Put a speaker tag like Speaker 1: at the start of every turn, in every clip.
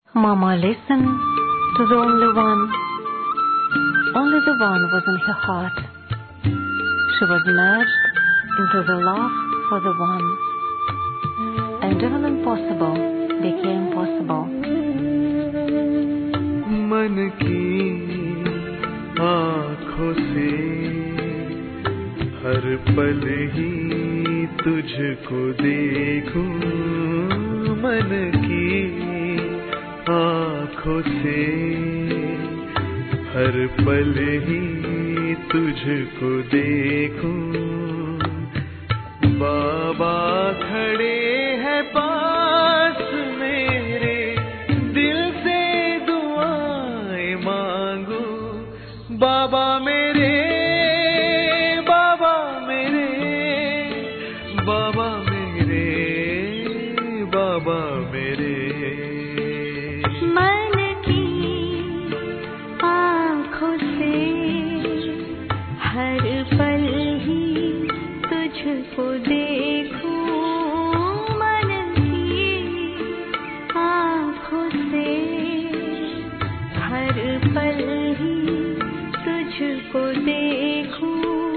Speaker 1: Mama listened to the only one. Only the one was in her heart. She was merged into the love for the one. And even impossible became possible.
Speaker 2: मन की आँखों से हर पल ही तुझको देखूं, मन की आँखों से हर पल ही तुझको देखूं। बाबा खड़े हैं पास मेरे, दिल से दुआएं मांगू। बाबा मेरे, बाबा मेरे, बाबा मेरे, बाबा मेरे।
Speaker 1: मन की आँखों से हर पल ही तुझको देखूं, मन की आँखों से हर पल ही तुझको देखूं।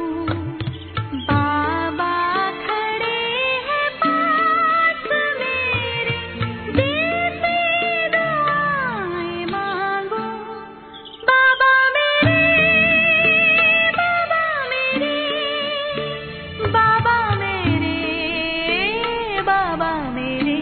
Speaker 1: बाबा खड़े हैं पास मेरे, दिल से दुआएं मांगो। बाबा मेरे, बाबा मेरे, बाबा मेरे, बाबा मेरे।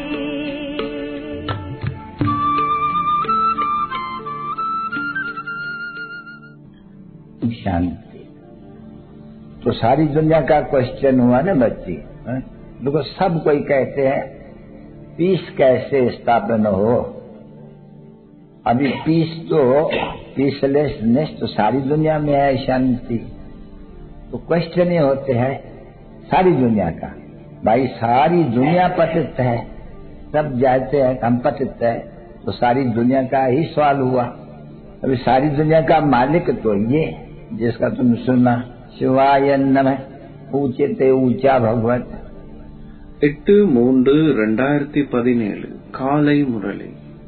Speaker 3: शांति। तो सारी दुनिया का क्वेश्चन हुआ ना बच्ची। देखो सब कोई कहते हैं पीस कैसे स्थापन हो। अभी पीस तो पीसलेसनेस तो सारी दुनिया में है, शांति। तो क्वेश्चन ये होते हैं सारी दुनिया का, भाई सारी दुनिया पतित है, सब जानते हैं हम पतित है, तो सारी दुनिया का ही सवाल हुआ। अभी सारी दुनिया का मालिक तो ये जिसका तुम सुना, शिवाय नमः, ऊंचे ते ऊंचा भगवत।
Speaker 4: 8/3/2017 காலை முரளி.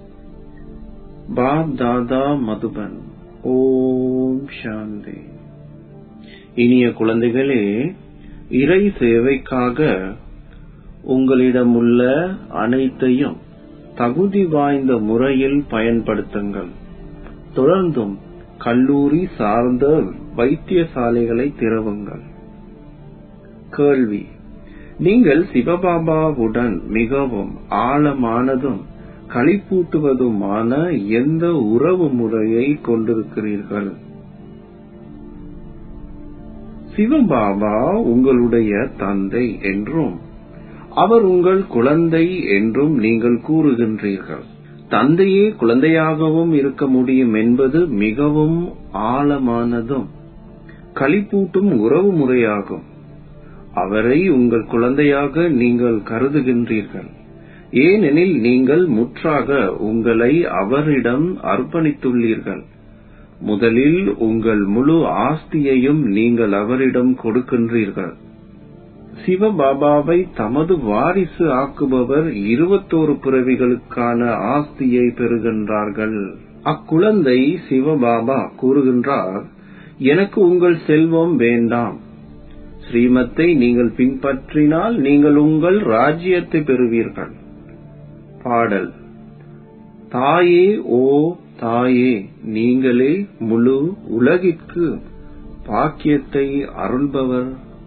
Speaker 4: பாப் தாதா மதுபன். ஓம் சாந்தி. இனிய குழந்தைகளே, இறை சேவைக்காக உங்களிடமுள்ள அனைத்தையும் தகுதி வாய்ந்த முறையில் பயன்படுத்துங்கள். தொடர்ந்தும் கல்லூரி சார்ந்த வைத்தியசாலைகளை திறவுங்கள். கேள்வி: நீங்கள் சிவபாபாவுடன் மிகவும் ஆழமானதும் களிப்பூட்டுவதுமான எந்த உறவு முறையை கொண்டிருக்கிறீர்கள்? சிவபாபா உங்களுடைய தந்தை என்றும் அவர் உங்கள் குழந்தை என்றும் நீங்கள் கூறுகின்றீர்கள். தந்தையே குழந்தையாகவும் இருக்க முடியும் என்பது மிகவும் ஆழமானதும் களிப்பூட்டும் உறவு முறையாகும். அவரை உங்கள் குழந்தையாக நீங்கள் கருதுகின்றீர்கள், ஏனெனில் நீங்கள் முற்றாக உங்களை அவரிடம் அர்ப்பணித்துள்ளீர்கள். முதலில் உங்கள் முழு ஆஸ்தியையும் நீங்கள் அவரிடம் கொடுக்கின்றீர்கள். சிவபாபாவை தமது வாரிசு ஆக்குபவர் 21 பிறவிகளுக்கான ஆஸ்தியை பெறுகின்றார்கள். அக்குழந்தை சிவபாபா கூறுகின்றார், எனக்கு உங்கள் செல்வம் வேண்டாம். ஸ்ரீமத்தை நீங்கள் பின்பற்றினால் நீங்கள் உங்கள் ராஜ்யத்தை பெறுவீர்கள். பாடல்: தாயே ஓ தாயே, நீங்களே முழு உலகிற்கு பாக்கியத்தை அருள்பவர்.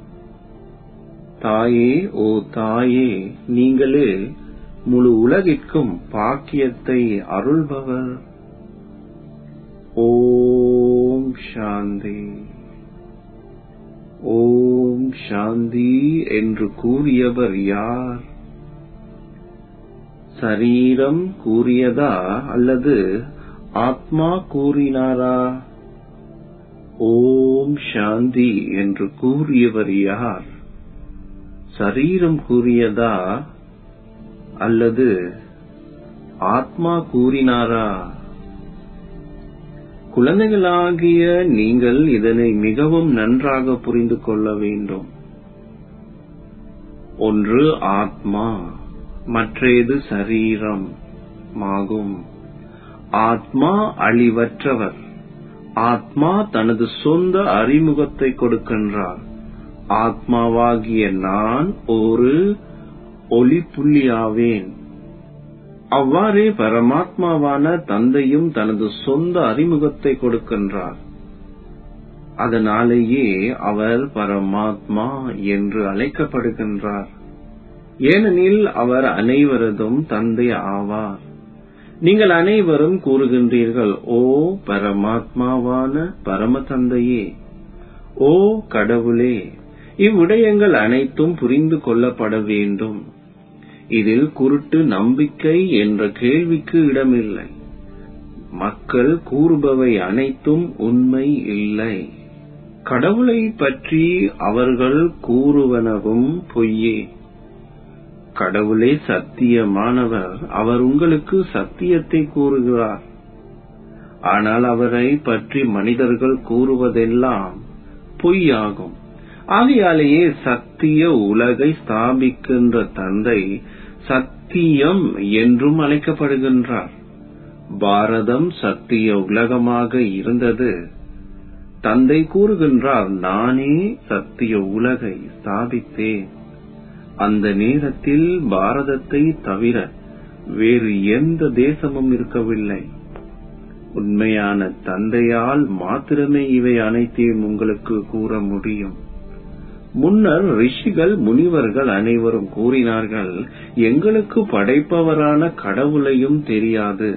Speaker 4: தாயே ஓ தாயே, நீங்களே முழு உலகிற்கும் பாக்கியத்தை அருள்பவர். ஓம் சாந்தி. ஓம் சாந்தி என்று கூறியவர் யார்? சரீரம் கூறியதா அல்லது ஆத்மா கூறினாரா? ஓம் சாந்தி என்று கூறியவர் யார்? சரீரம் கூறியதா அல்லது ஆத்மா கூறினாரா? குழந்தைகளாகிய நீங்கள் இதனை மிகவும் நன்றாக புரிந்து கொள்ள வேண்டும். ஒன்று ஆத்மா, மற்றது சரீரம் ஆகும். ஆத்மா அழிவற்றவர். ஆத்மா தனது சொந்த அறிமுகத்தை கொடுக்கின்றார். ஆத்மாவாகிய நான் ஒரு ஒளிப்புள்ளியாவேன். அவ்வாறே பரமாத்மாவான தந்தையும் தனது சொந்த அறிமுகத்தை கொடுக்கின்றார். அதனாலேயே அவர் பரமாத்மா என்று அழைக்கப்படுகின்றார். ஏனெனில் அவர் அனைவரதும் தந்தை ஆவார். நீங்கள் அனைவரும் கூறுகின்றீர்கள், ஓ பரமாத்மாவான பரம தந்தையே, ஓ கடவுளே. இவ்விடயங்கள் அனைத்தும் புரிந்து கொள்ளப்பட வேண்டும். இதில் குருட்டு நம்பிக்கை என்ற கேள்விக்கு இடமில்லை. மக்கள் கூறுபவை அனைத்தும் உண்மை இல்லை. கடவுளை பற்றி அவர்கள் கூறுவனவும் பொய்யே. கடவுளே சத்தியமானவர். அவர் உங்களுக்கு சத்தியத்தை கூறுகிறார். ஆனால் அவரை பற்றி மனிதர்கள் கூறுவதெல்லாம் பொய்யாகும். ஆகையாலேயே சத்திய உலகை ஸ்தாபிக்கின்ற தந்தை சத்தியம் என்றும் அழைக்கப்படுகின்றார். பாரதம் சத்திய உலகமாக இருந்தது. தந்தை கூறுகின்றார், நானே சத்திய உலகை ஸ்தாபித்தேன். அந்த நேரத்தில் பாரதத்தை தவிர வேறு எந்த தேசமும் இருக்கவில்லை. உண்மையான தந்தையால் மாத்திரமே இவை அனைத்தையும் உங்களுக்கு கூற முடியும். முன்னர் ரிஷிகள் முனிவர்கள் அனைவரும் கூறினார்கள், எங்களுக்கு படைப்பவரான கடவுளையும் தெரியாது,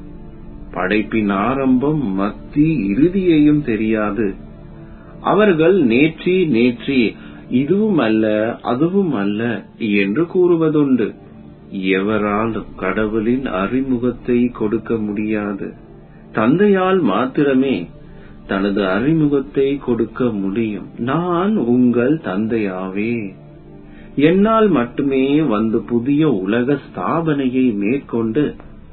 Speaker 4: படைப்பின் ஆரம்பம் மத்தி இறுதியையும் தெரியாது. அவர்கள் நேற்றி இதுவும் அல்ல அதுவும் அல்ல என்று கூறுவதுண்டு. எவராலும் கடவுளின் அறிமுகத்தை கொடுக்க முடியாது. தந்தையால் மாத்திரமே தனது அறிமுகத்தை கொடுக்க முடியும். நான் உங்கள் தந்தையாவே. என்னால் மட்டுமே வந்து புதிய உலக ஸ்தாபனையை மேற்கொண்டு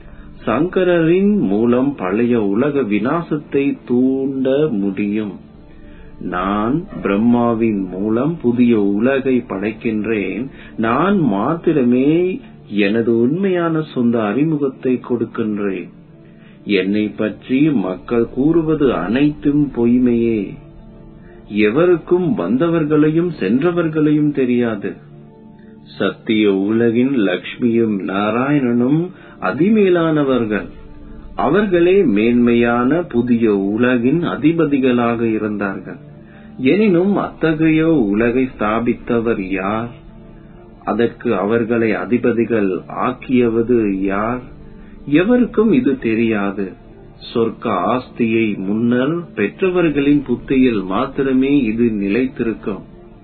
Speaker 4: சங்கரரின் மூலம் பழைய உலக விநாசத்தை தூண்ட முடியும். நான் பிரம்மாவின் மூலம் புதிய உலகை படைக்கின்றேன். நான் மாத்திரமே எனது உண்மையான சொந்த அறிமுகத்தை கொடுக்கின்றேன். என்னை பற்றி மக்கள் கூறுவது அனைத்தும் பொய்மையே. எவருக்கும் வந்தவர்களையும் சென்றவர்களையும் தெரியாது. சத்திய உலகின் லக்ஷ்மியும் நாராயணனும் அதிமேலானவர்கள். அவர்களே மேன்மையான புதிய உலகின் அதிபதிகளாக இருந்தார்கள். எனினும் அத்தகைய உலகை ஸ்தாபித்தவர் யார்? அதற்கு அவர்களை அதிபதிகள் ஆக்கியவது யார்? எவருக்கும் இது தெரியாது. சொர்க்க ஆஸ்தியை முன்னர் பெற்றவர்களின் புத்தியில் மாத்திரமே இது நிலைத்திருக்கும்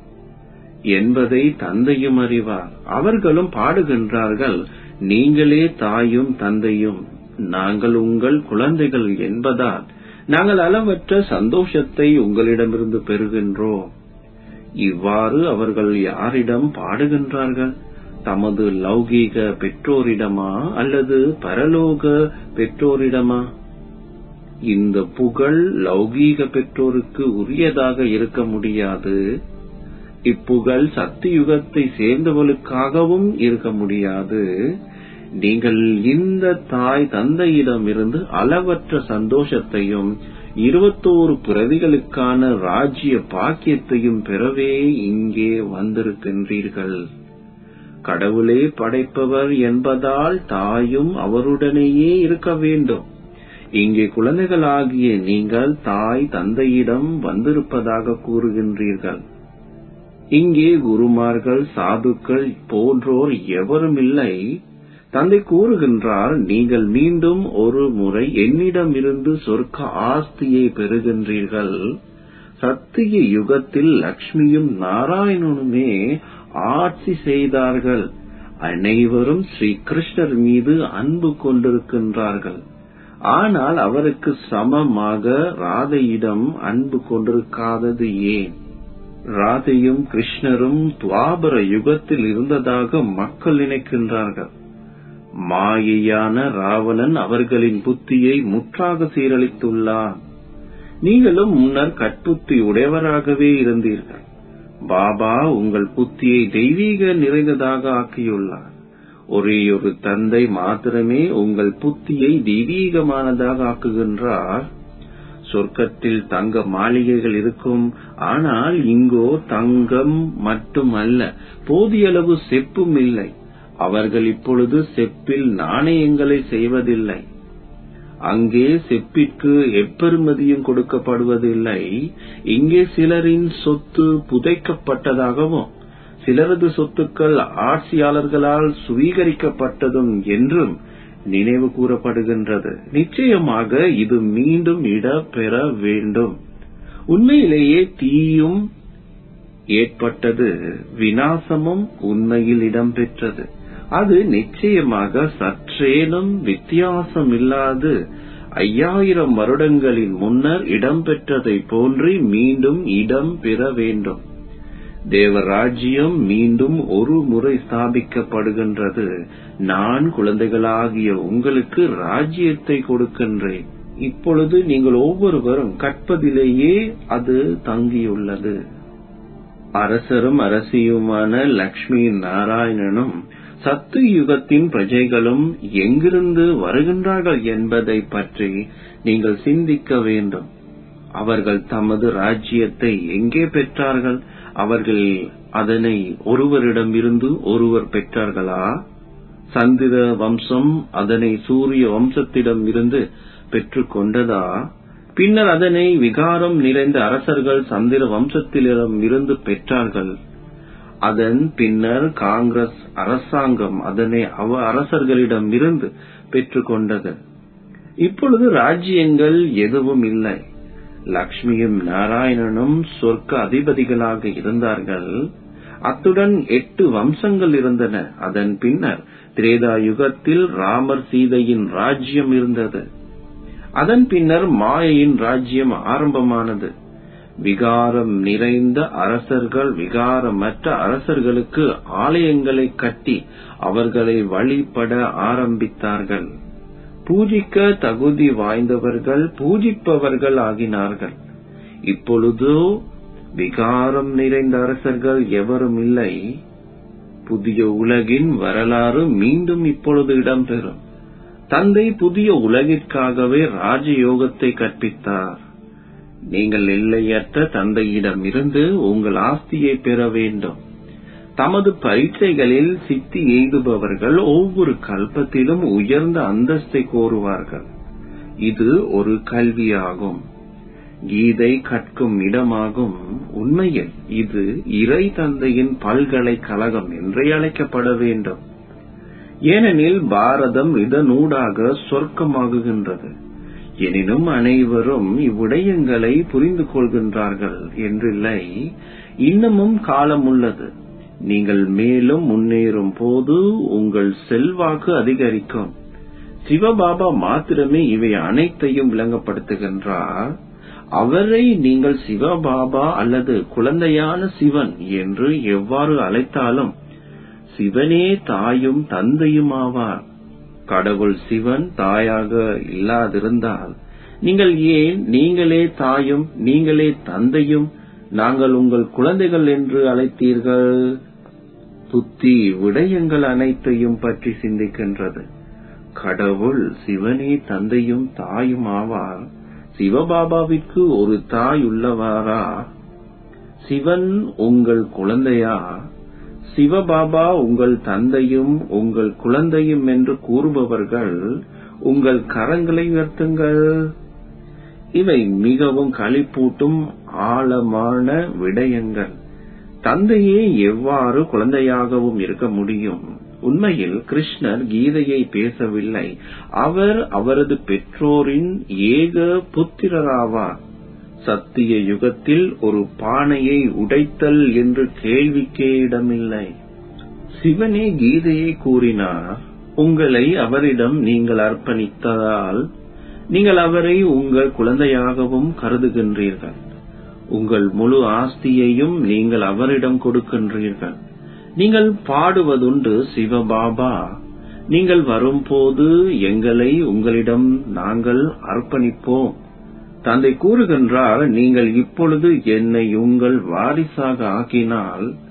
Speaker 4: என்பதை தந்தையும் அறிவார். அவர்களும் பாடுகின்றார்கள், நீங்களே தாயும் தந்தையும், நாங்கள் உங்கள் குழந்தைகள் என்பதால் நாங்கள் அளவற்ற சந்தோஷத்தை உங்களிடமிருந்து பெறுகின்றோம். இவ்வாறு அவர்கள் யாரிடம் பாடுகின்றார்கள்? தமது லௌகீக பெற்றோரிடமா அல்லது பரலோக பெற்றோரிடமா? இந்த புகழ் லௌகீக பெற்றோருக்கு உரியதாக இருக்க முடியாது. இப்புகழ் சத்தியுகத்தை சேர்ந்தவர்களுக்காகவும் இருக்க முடியாது. நீங்கள் இந்த தாய் தந்தையிடமிருந்து அளவற்ற சந்தோஷத்தையும் 21 பிறவிகளுக்கான ராஜ்ய பாக்கியத்தையும் பெறவே இங்கே வந்திருக்கின்றீர்கள். கடவுளே படைப்பவர் என்பதால் தாயும் அவருடனேயே இருக்க வேண்டும். இங்கே குழந்தைகளாகிய நீங்கள் தாய் தந்தையிடம் வந்திருப்பதாக கூறுகின்றீர்கள். இங்கே குருமார்கள் சாதுக்கள் போன்றோர் எவரும் இல்லை. தந்தை கூறுகின்றார், நீங்கள் மீண்டும் ஒரு முறை என்னிடமிருந்து சொர்க்க ஆஸ்தியை பெறுகின்றீர்கள். சத்திய யுகத்தில் லக்ஷ்மியும் நாராயணனுமே ஆட்சி செய்தார்கள். அனைவரும் ஸ்ரீ கிருஷ்ணர் மீது அன்பு கொண்டிருக்கின்றார்கள். ஆனால் அவருக்கு சமமாக ராதையிடம் அன்பு கொண்டிருக்காதது ஏன்? ராதையும் கிருஷ்ணரும் துவாபர யுகத்தில் இருந்ததாக மக்கள் நினைக்கின்றார்கள். மாயையான ராவணன் அவர்களின் புத்தியை முற்றாக சீரழித்துள்ளான். நீங்களும் முன்னர் கற்புத்தி உடையவராகவே இருந்தீர்கள். பாபா உங்கள் புத்தியை தெய்வீக நிறைந்ததாக ஆக்கியுள்ளார். ஒரேயொரு தந்தை மாத்திரமே உங்கள் புத்தியை தெய்வீகமானதாக ஆக்குகின்றார். சொர்க்கத்தில் தங்க மாளிகைகள் இருக்கும், ஆனால் இங்கோ தங்கம் மட்டுமல்ல, போதிய அளவு செப்பும் இல்லை. அவர்கள் இப்பொழுது செப்பில் நாணயங்களை செய்வதில்லை. அங்கே செப்பிற்கு எப்பெறுமதியும் கொடுக்கப்படுவதில்லை. இங்கே சிலரின் சொத்து புதைக்கப்பட்டதாகவும் சிலரது சொத்துக்கள் ஆட்சியாளர்களால் சுவீகரிக்கப்பட்டதும் என்றும் நினைவு கூறப்படுகின்றது. நிச்சயமாக இது மீண்டும் இடம்பெற வேண்டும். உண்மையிலேயே தீயும் ஏற்பட்டது, விநாசமும் உண்மையில் இடம்பெற்றது. அது நிச்சயமாக சற்றேனும் வித்தியாசமில்லாது 5000 வருடங்களின் முன்னர் இடம்பெற்றதை போன்று மீண்டும் இடம்பெற வேண்டும். தேவராஜ்யம் மீண்டும் ஒரு முறை ஸ்தாபிக்கப்படுகின்றது. நான் குழந்தைகளாகிய உங்களுக்கு ராஜ்யத்தை கொடுக்கின்றேன். இப்பொழுது நீங்கள் ஒவ்வொருவரும் கற்பதிலேயே அது தங்கியுள்ளது. அரசரும் அரசியுமான லக்ஷ்மி நாராயணனும் சத்து யுகத்தின் பிரஜைகளும் எங்கிருந்து வருகின்றார்கள் என்பதை பற்றி நீங்கள் சிந்திக்க வேண்டும். அவர்கள் தமது ராஜ்யத்தை எங்கே பெற்றார்கள்? அவர்கள் அதனை ஒருவரிடமிருந்து ஒருவர் பெற்றார்களா? சந்திர வம்சம் அதனை சூரிய வம்சத்திடம் இருந்து பெற்றுக் கொண்டதா? பின்னர் அதனை விகாரம் நிறைந்த அரசர்கள் சந்திர வம்சத்திடம் இருந்து பெற்றார்கள். அதன் பின்னர் காங்கிரஸ் அரசாங்கம் அதனை அரசர்களிடம் இருந்து பெற்றுக் கொண்டது. இப்பொழுது ராஜ்யங்கள் எதுவும் இல்லை. லக்ஷ்மியும் நாராயணனும் சொர்க்க அதிபதிகளாக இருந்தார்கள். அத்துடன் 8 வம்சங்கள் இருந்தன. அதன் பின்னர் திரேதா யுகத்தில் ராமர் சீதையின் ராஜ்யம் இருந்தது. அதன் பின்னர் மாயையின் ராஜ்யம் ஆரம்பமானது. விகாரம் நிறைந்த அரசர்கள் விகாரமற்ற அரசர்களுக்கு ஆலயங்களை கட்டி அவர்களை வழிபட ஆரம்பித்தார்கள். பூஜிக்க தகுதி வாய்ந்தவர்கள் பூஜிப்பவர்கள் ஆகினார்கள். இப்பொழுதோ விகாரம் நிறைந்த அரசர்கள் எவரும் இல்லை. புதிய உலகின் வரலாறு மீண்டும் இப்பொழுது இடம்பெறும். தந்தை புதிய உலகிற்காகவே ராஜயோகத்தை கற்பித்தார். நீங்கள் எல்லையற்ற தந்தையிடம் இருந்து உங்கள் ஆஸ்தியை பெற வேண்டும். தமது பரீட்சைகளில் சித்தி எய்துபவர்கள் ஒவ்வொரு கல்பத்திலும் உயர்ந்த அந்தஸ்தை கோருவார்கள். இது ஒரு கல்வியாகும், கீதை கற்கும் இடமாகும். உண்மையில் இது இறை தந்தையின் பல்கலைக்கழகம் என்றே அழைக்கப்பட வேண்டும். ஏனெனில் பாரதம் இதனூடாக சொர்க்கமாகுகின்றது. எனினும் அனைவரும் இவ்விடயங்களை புரிந்து கொள்கின்றார்கள் என்றில்லை. இன்னமும் காலம் உள்ளது. நீங்கள் மேலும் முன்னேறும் போது உங்கள் செல்வாக்கு அதிகரிக்கும். சிவபாபா மாத்திரமே இவை அனைத்தையும் விளங்கப்படுத்துகின்றார். அவரை நீங்கள் சிவபாபா அல்லது குழந்தையான சிவன் என்று எவ்வாறு அழைத்தாலும் சிவனே தாயும் தந்தையும் ஆவார். கடவுள் சிவன் தாயாக இல்லாதிருந்தால் நீங்கள் ஏன் நீங்களே தாயும் நீங்களே தந்தையும் நாங்கள் உங்கள் குழந்தைகள் என்று அழைத்தீர்கள்? புத்தி விடயங்கள் அனைத்தையும் பற்றி சிந்திக்கின்றது. கடவுள் சிவனே தந்தையும் தாயும் ஆவார். சிவபாபாவிற்கு ஒரு தாய் உள்ளவாரா? சிவன் உங்கள் குழந்தையா? சிவபாபா உங்கள் தந்தையும் உங்கள் குழந்தையும் என்று கூறுபவர்கள் உங்கள் கரங்களை உயர்த்துங்கள். இவை மிகவும் களிப்பூட்டும் ஆழமான விடயங்கள். தந்தையே எவ்வாறு குழந்தையாகவும் இருக்க முடியும்? உண்மையில் கிருஷ்ணர் கீதையை பேசவில்லை. அவர் அவரது பெற்றோரின் ஏக புத்திரராவார். சத்திய யுகத்தில் ஒரு பானையை உடைத்தல் என்று கேள்விக்கே இடமில்லை. சிவனே கீதையை கூறினார். உங்களை அவரிடம் நீங்கள் அர்ப்பணித்ததால் நீங்கள் அவரை உங்கள் குழந்தையாகவும் கருதுகின்றீர்கள். உங்கள் முழு ஆஸ்தியையும் நீங்கள் அவரிடம் கொடுக்கின்றீர்கள். நீங்கள் பாடுவதுண்டு, சிவபாபா, நீங்கள் வரும்போது எங்களை உங்களிடம் நாங்கள் அர்ப்பணிப்போம். தந்தை கூறுகின்றார், நீங்கள் இப்பொழுது என்னை உங்கள் வாரிசாக ஆக்கினால்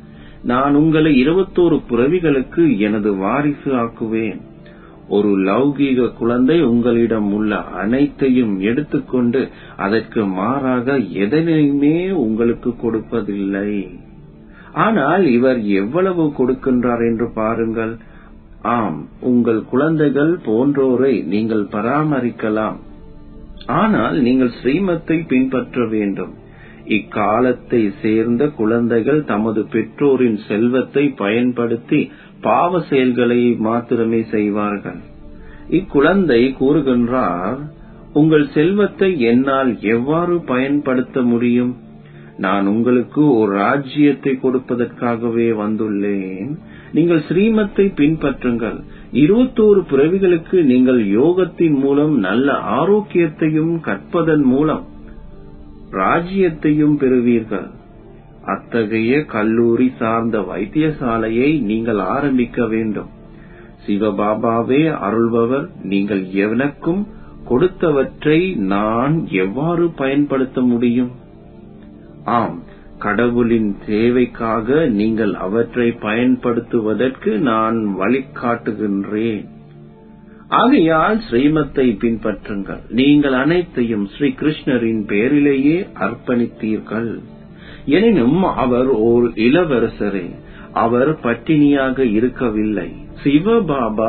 Speaker 4: நான் உங்களை 21 பிறவிகளுக்கு எனது வாரிசு ஆக்குவேன். ஒரு லௌகீக குழந்தை உங்களிடம் உள்ள அனைத்தையும் எடுத்துக்கொண்டு அதற்கு மாறாக எதனையுமே உங்களுக்கு கொடுப்பதில்லை. ஆனால் இவர் எவ்வளவு கொடுக்கின்றார் என்று பாருங்கள். ஆம், உங்கள் குழந்தைகள் போன்றோரை நீங்கள் பராமரிக்கலாம். ஆனால் நீங்கள் ஸ்ரீமத்தை பின்பற்ற வேண்டும். இக்காலத்தை சேர்ந்த குழந்தைகள் தமது பெற்றோரின் செல்வத்தை பயன்படுத்தி பாவ செயல்களை மாத்திரமே செய்வார்கள். இக்குழந்தை கூறுகின்றார், உங்கள் செல்வத்தை என்னால் எவ்வாறு பயன்படுத்த முடியும்? நான் உங்களுக்கு ஒரு ராஜ்யத்தை கொடுப்பதற்காகவே வந்துள்ளேன். நீங்கள் ஸ்ரீமத்தை பின்பற்றுங்கள். 21 பிறவிகளுக்கு நீங்கள் யோகத்தின் மூலம் நல்ல ஆரோக்கியத்தையும் கற்பதன் மூலம் ராஜ்யத்தையும் பெறுவீர்கள். அத்தகைய கல்லூரி சார்ந்த வைத்தியசாலையை நீங்கள் ஆரம்பிக்க வேண்டும். சிவபாபாவே அருள்பவர். நீங்கள் எனக்கும் கொடுத்தவற்றை நான் எவ்வாறு பயன்படுத்த முடியும்? ஆம், கடவுளின் சேவைக்காக நீங்கள் அவற்றை பயன்படுத்துவதற்கு நான் வழிகாட்டுகின்றேன். ஆகையால் ஸ்ரீமத்தை பின்பற்றுங்கள். நீங்கள் அனைத்தையும் ஸ்ரீ கிருஷ்ணரின் பெயரிலேயே அர்ப்பணித்தீர்கள். எனினும் அவர் ஓர் இளவரசரே. அவர் பட்டினியாக இருக்கவில்லை. சிவபாபா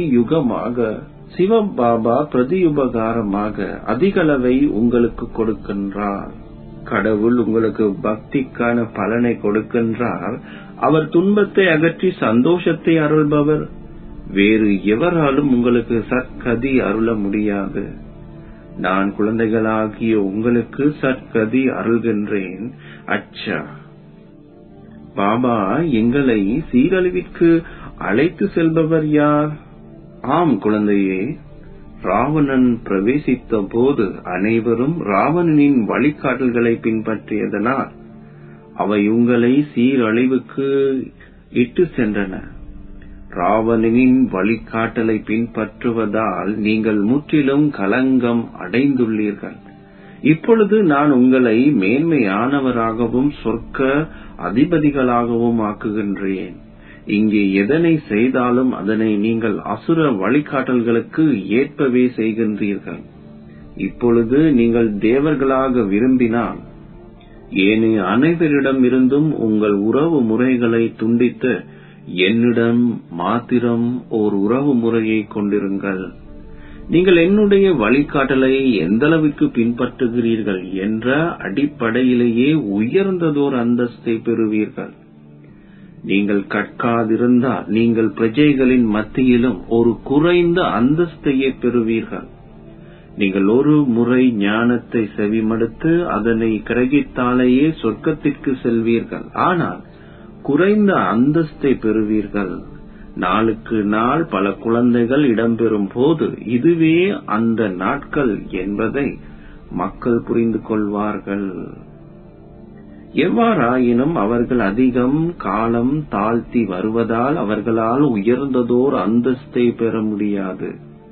Speaker 4: பிரதியுபகாரமாக அதிகளவை உங்களுக்கு கொடுக்கின்றார். கடவுள் உங்களுக்கு பக்திக்கான பலனை கொடுக்கின்றார். அவர் துன்பத்தை அகற்றி சந்தோஷத்தை அருள்பவர். வேறு எவராலும் உங்களுக்கு சற்கதி அருள முடியாது. நான் குழந்தைகளாகிய உங்களுக்கு சற்கதி அருள்கின்றேன். அச்சா, பாபா எங்களை சீரழிவிற்கு அழைத்து செல்பவர் யார்? ஆம் குழந்தையே, ராவணன் பிரவேசித்த போது அனைவரும் ராவணனின் வழிகாட்டல்களை பின்பற்றியதனால் அவை உங்களை சீரழிவுக்கு இட்டு சென்றன. ராவணனின் வழிகாட்டலை பின்பற்றுவதால் நீங்கள் முற்றிலும் களங்கம் அடைந்துள்ளீர்கள். இப்பொழுது நான் உங்களை மேன்மையானவராகவும் சொர்க்க அதிபதிகளாகவும் ஆக்குகின்றேன். இங்கே எதனை செய்தாலும் அதனை நீங்கள் அசுர வழிகாட்டல்களுக்கு ஏற்பவே செய்கின்றீர்கள். இப்பொழுது நீங்கள் தேவர்களாக விரும்பினால் ஏனைய அனைவரிடம் இருந்தும் உங்கள் உறவு முறைகளை துண்டித்து என்னிடம் மாத்திரம் ஓர் உறவு முறையை கொண்டிருங்கள். நீங்கள் என்னுடைய வழிகாட்டலை எந்தளவுக்கு பின்பற்றுகிறீர்கள் என்ற அடிப்படையிலேயே உயர்ந்ததோர் அந்தஸ்தை பெறுவீர்கள். நீங்கள் கற்காதிருந்தால் நீங்கள் பிரஜைகளின் மத்தியிலும் ஒரு குறைந்த அந்தஸ்தையே பெறுவீர்கள். நீங்கள் ஒரு முறை ஞானத்தை செவிமடுத்து அதனை கிரகித்தாலேயே சொர்க்கத்திற்கு செல்வீர்கள். ஆனால் குறைந்த அந்தஸ்தை பெறுவீர்கள். நாளுக்கு நாள் பல குழந்தைகள் இடம்பெறும் போது இதுவே அந்த நாட்கள் என்பதை மக்கள் புரிந்து கொள்வார்கள். எவ்வாறாயினும் அவர்கள் அதிகம் காலம் தாழ்த்தி வருவதால் அவர்களால் உயர்ந்ததோர் அந்தஸ்தை பெற முடியாது.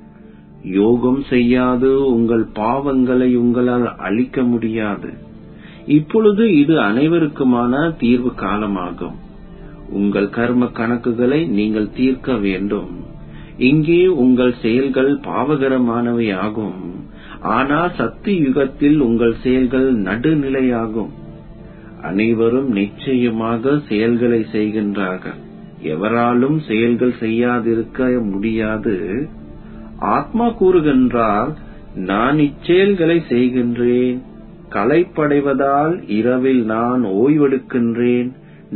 Speaker 4: யோகம் செய்யாது உங்கள் பாவங்களை உங்களால் அழிக்க முடியாது. இப்பொழுது இது அனைவருக்குமான தீர்வு காலமாகும். உங்கள் கர்ம கணக்குகளை நீங்கள் தீர்க்க வேண்டும். இங்கே உங்கள் செயல்கள் பாவகரமானவை ஆகும். ஆனால் சக்தி யுகத்தில் உங்கள் செயல்கள் நடுநிலையாகும். அனைவரும் நிச்சயமாக செயல்களை செய்கின்றார்கள். எவராலும் செயல்கள் செய்யாதிருக்க முடியாது. ஆத்மா கூறுகின்றார், நான் இச்செயல்களை செய்கின்றேன். களைப்படைவதால் இரவில் நான் ஓய்வெடுக்கின்றேன்.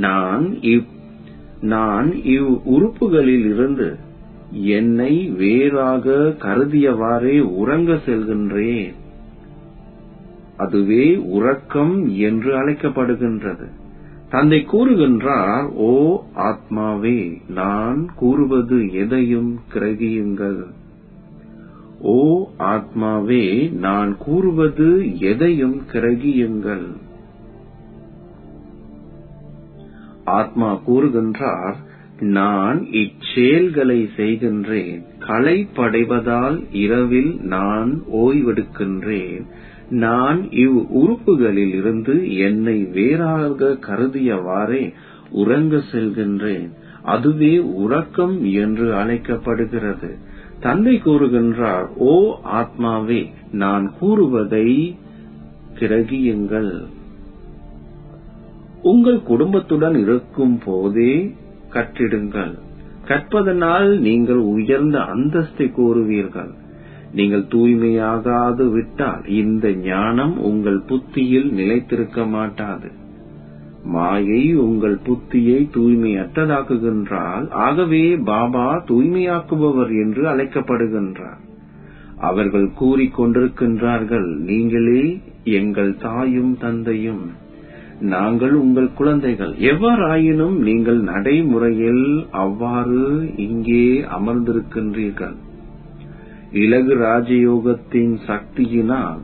Speaker 4: நான் இவ் உறுப்புகளில் இருந்து என்னை வேறாக கருதியவாறே உறங்க செல்கின்றேன். அதுவே உறக்கம் என்று அழைக்கப்படுகின்றது. தந்தை கூறுகின்றார், ஓ ஆத்மாவே, நான் கூறுவது எதையும் கிரகியுங்கள். ஓ ஆத்மாவே, நான் கூறுவது எதையும் கிரகியுங்கள். ஆத்மா கூறுகின்றார், நான் இச்செயல்களை செய்கின்றேன். களைப்படைவதால் இரவில் நான் ஓய்வெடுக்கின்றேன். நான் இவ் உறுப்புகளில் இருந்து என்னை வேறாக கருதியவாறே உறங்க செல்கின்றேன். அதுவே உறக்கம் என்று அழைக்கப்படுகிறது. தந்தை கூறுகின்றார், ஓ ஆத்மாவே, நான் கூறுவதை கிரகியுங்கள். உங்கள் குடும்பத்துடன் இருக்கும் போதே கற்றிடுங்கள். கற்பதனால் நீங்கள் உயர்ந்த அந்தஸ்தை கூறுவீர்கள். நீங்கள் தூய்மையாகாது விட்டால் இந்த ஞானம் உங்கள் புத்தியில் நிலைத்திருக்க மாட்டாது. மாயை உங்கள் புத்தியை தூய்மையற்றதாக்குகின்றால், ஆகவே பாபா தூய்மையாக்குபவர் என்று அழைக்கப்படுகின்றார். அவர்கள் கூறிக்கொண்டிருக்கின்றார்கள், நீங்களே எங்கள் தாயும் தந்தையும், நாங்கள் உங்கள் குழந்தைகள். எவ்வாறாயினும் நீங்கள் நடைமுறையில் அவ்வாறு இங்கே அமர்ந்திருக்கின்றீர்கள். இலகு ராஜயோகத்தின் சக்தியினால்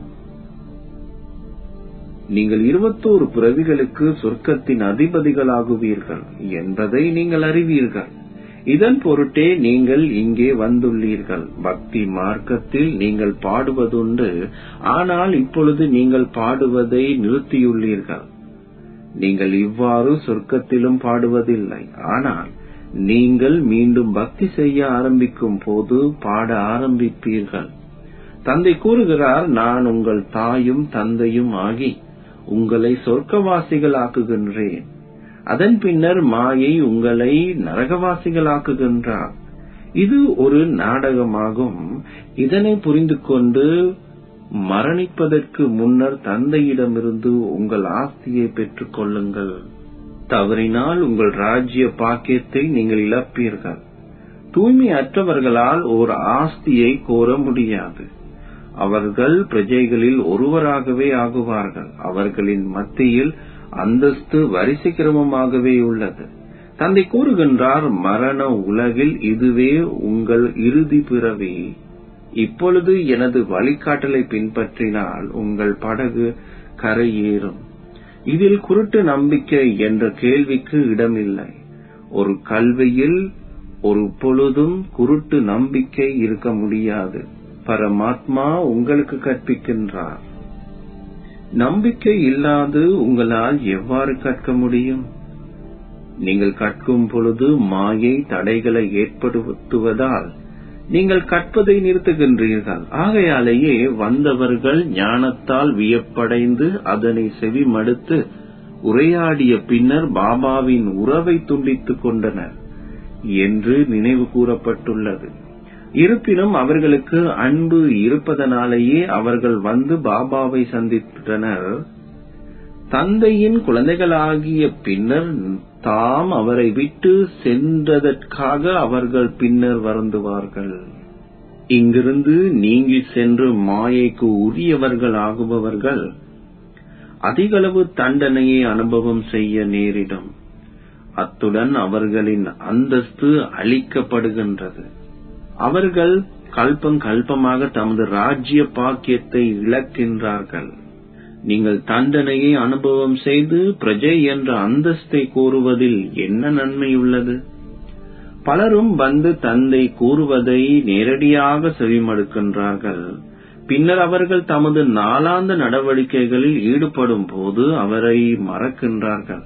Speaker 4: நீங்கள் 21 பிறவிகளுக்கு சொர்க்கத்தின் அதிபதிகளாகுவீர்கள் என்பதை நீங்கள் அறிவீர்கள். இதன் பொருட்டே நீங்கள் இங்கே வந்துள்ளீர்கள். பக்தி மார்க்கத்தில் நீங்கள் பாடுவதுண்டு, ஆனால் இப்பொழுது நீங்கள் பாடுவதை நிறுத்தியுள்ளீர்கள். நீங்கள் இவ்வாறு சொர்க்கத்திலும் பாடுவதில்லை, ஆனால் நீங்கள் மீண்டும் பக்தி செய்ய ஆரம்பிக்கும் போது பாட ஆரம்பிப்பீர்கள். தந்தை கூறுகிறார், நான் உங்கள் தாயும் தந்தையும் ஆகி உங்களை சொர்க்கவாசிகள் ஆக்குகின்றேன். அதன் பின்னர் மாயை உங்களை நரகவாசிகளாக்குகின்றார். இது ஒரு நாடகமாகும். இதனை புரிந்து கொண்டு மரணிப்பதற்கு முன்னர் தந்தையிடமிருந்து உங்கள் ஆஸ்தியை பெற்றுக் கொள்ளுங்கள். தவறினால் உங்கள் ராஜ்ய பாக்கியத்தை நீங்கள் இழப்பீர்கள். தூய்மை அற்றவர்களால் ஒரு ஆஸ்தியை கோர முடியாது. அவர்கள் பிரஜைகளில் ஒருவராகவே ஆகுவார்கள். அவர்களின் மத்தியில் அந்தஸ்து வரிசை கிரமமாகவே உள்ளது. தந்தை கூறுகின்றார், மரண உலகில் இதுவே உங்கள் இறுதி பிறவி. இப்பொழுது எனது வழிகாட்டலை பின்பற்றினால் உங்கள் படகு கரையேறும். இதில் குருட்டு நம்பிக்கை என்ற கேள்விக்கு இடமில்லை. ஒரு கல்வியில் ஒரு பொழுதும் குருட்டு நம்பிக்கை இருக்க முடியாது. பரமாத்மா உங்களுக்கு கற்பிக்கின்றார். நம்பிக்கை இல்லாது உங்களால் எவ்வாறு கற்க முடியும்? நீங்கள் கற்கும் பொழுது மாயை தடைகளை ஏற்படுத்துவதால் நீங்கள் கற்பதை நிறுத்துகின்றீர்கள். ஆகையாலேயே வந்தவர்கள் ஞானத்தால் வியப்படைந்து அதனை செவிமடுத்து உரையாடிய பின்னர் பாபாவின் உறவை துண்டித்துக் கொண்டனர் என்று நினைவு கூறப்பட்டுள்ளது. இருப்பினும் அவர்களுக்கு அன்பு இருப்பதனாலேயே அவர்கள் வந்து பாபாவை சந்தித்தனர். தந்தையின் குழந்தைகளாகிய பின்னர் தாம் அவரை விட்டு சென்றதற்காக அவர்கள் பின்னர் வருந்துவார்கள். இங்கிருந்து நீங்கி சென்று மாயைக்கு உரியவர்கள் ஆகுபவர்கள் அதிகளவு தண்டனையை அனுபவம் செய்ய நேரிடும். அத்துடன் அவர்களின் அந்தஸ்து அளிக்கப்படுகின்றது. அவர்கள் கல்பம் கல்பமாக தமது ராஜ்ய பாக்கியத்தை இழக்கின்றார்கள். நீங்கள் தண்டனையை அனுபவம் செய்து பிரஜை என்ற அந்தஸ்தை கூறுவதில் என்ன நன்மை உள்ளது? பலரும் வந்து தந்தை கூறுவதை நேரடியாக செவிமடுக்கின்றார்கள். பின்னர் அவர்கள் தமது நாளாந்த நடவடிக்கைகளில் ஈடுபடும் போது அவரை மறக்கின்றார்கள்.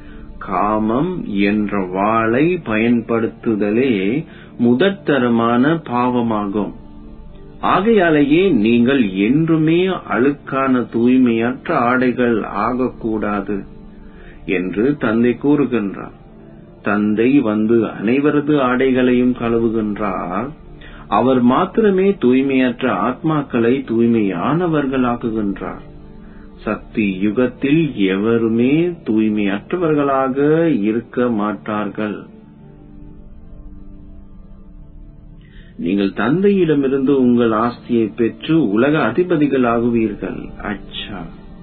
Speaker 4: காமம் என்ற வாளை பயன்படுத்துதலே முதற்தரமான பாவமாகும். ஆகையாலேயே நீங்கள் என்றுமே அழுக்கான தூய்மையற்ற ஆடைகள் ஆகக்கூடாது என்று தந்தை கூறுகின்றார். தந்தை வந்து அனைவரது ஆடைகளையும் கழுவுகின்றார். அவர் மாத்திரமே தூய்மையற்ற ஆத்மாக்களை தூய்மையானவர்களாக்குகின்றார். சக்தி யுகத்தில் எவருமே தூய்மையற்றவர்களாக இருக்க மாட்டார்கள். நீங்கள் தந்தையிடமிருந்து உங்கள் ஆஸ்தியை பெற்று உலக அதிபதிகள் ஆகுவீர்கள். அச்சா,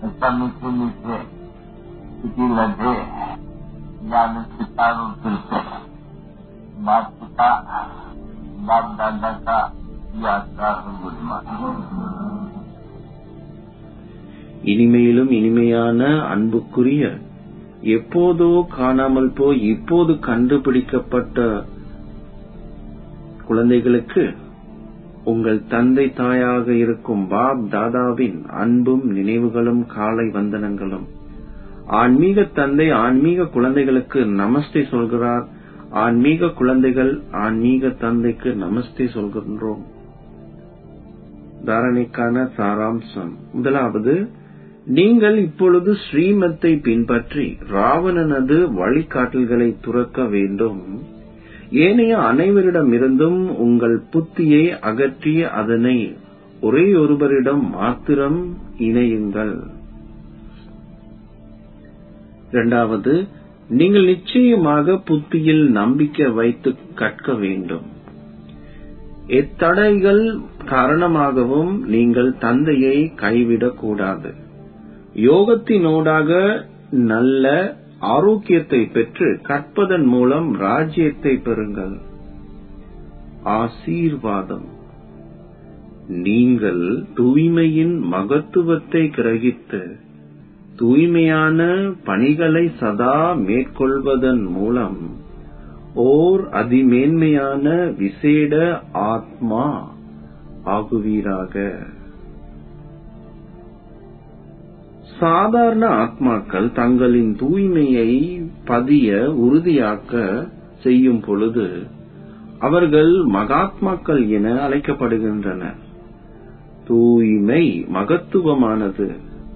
Speaker 4: இனிமையிலும் இனிமையான அன்புக்குரிய, எப்போதோ காணாமல் போய் இப்போது கண்டுபிடிக்கப்பட்ட குழந்தைகளுக்கு உங்கள் தந்தை தாயாக இருக்கும் பாப் தாதாவின் அன்பும் நினைவுகளும் காலை வந்தனங்களும். ஆன்மீக தந்தை ஆன்மீக குழந்தைகளுக்கு நமஸ்தே சொல்கிறார். ஆன்மீக குழந்தைகள் ஆன்மீக தந்தைக்கு நமஸ்தே சொல்கின்றோம். தாரணைக்கான சாராம்சம். முதலாவது, நீங்கள் இப்பொழுது ஸ்ரீமத்தை பின்பற்றி ராவணனது வழிகாட்டல்களை துறக்க வேண்டும். ஏனைய அனைவரிடமிருந்தும் உங்கள் புத்தியை அகற்றி அதனை ஒரே ஒருவரிடம் மாத்திரம் இணையுங்கள். இரண்டாவது, நீங்கள் நிச்சயமாக புத்தியில் நம்பிக்கை வைத்து கற்க வேண்டும். எத்தடைகள் காரணமாகவும் நீங்கள் தந்தையை கைவிடக்கூடாது. யோகத்தினோடாக நல்ல ஆரோக்கியத்தை பெற்று கற்பதன் மூலம் ராஜ்யத்தை பெறுங்கள். ஆசீர்வாதம். நீங்கள் தூய்மையின் மகத்துவத்தை கிரகித்து தூய்மையான பணிகளை சதா மேற்கொள்வதன் மூலம் ஓர் அதிமேன்மையான விசேட ஆத்மா ஆகுவீராக. சாதாரண ஆத்மாக்கள் தங்களின் தூய்மையை பதிய உறுதியாக்க செய்யும் பொழுது அவர்கள் மகாத்மாக்கள் என அழைக்கப்படுகின்றனர். தூய்மை மகத்துவமானது.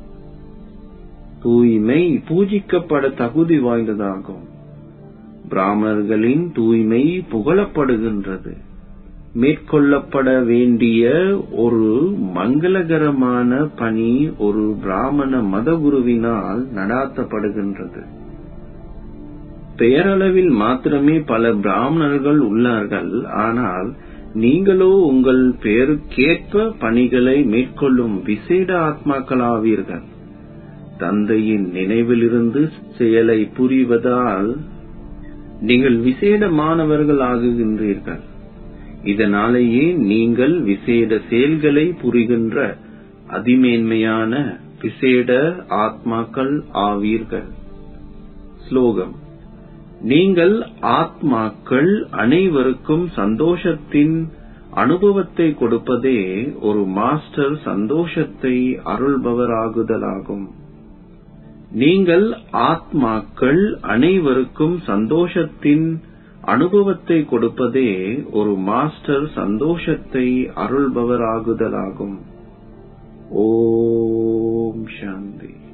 Speaker 4: தூய்மை பூஜிக்கப்பட தகுதி வாய்ந்ததாகும். பிராமணர்களின் தூய்மை புகழப்படுகின்றது. மேற்கொள்ளப்பட வேண்டிய ஒரு மங்களகரமான பணி ஒரு பிராமண மதகுருவினால் நடாத்தப்படுகின்றது. பெயரளவில் மாத்திரமே பல பிராமணர்கள் உள்ளார்கள். ஆனால் நீங்களோ உங்கள் பெயருக்கேற்ப பணிகளை மேற்கொள்ளும் விசேட ஆத்மாக்களாவீர்கள். தந்தையின் நினைவிலிருந்து செயலை புரிவதால் நீங்கள் விசேடமானவர்கள் ஆகுகின்றீர்கள். இதனாலேயே நீங்கள் விசேட செயல்களை புரிகின்ற அதிமேன்மையான விசேட ஆத்மாக்கள் ஆவீர்கள். ஸ்லோகம். நீங்கள் ஆத்மாக்கள் அனைவருக்கும் சந்தோஷத்தின் அனுபவத்தை கொடுப்பதே ஒரு மாஸ்டர் சந்தோஷத்தை அருள்பவராகுதலாகும். நீங்கள் ஆத்மாக்கள் அனைவருக்கும் சந்தோஷத்தின் அனுபவத்தை கொடுப்பதே ஒரு மாஸ்டர் சந்தோஷத்தை அருள்பவராகுதலாகும். ஓம் சாந்தி.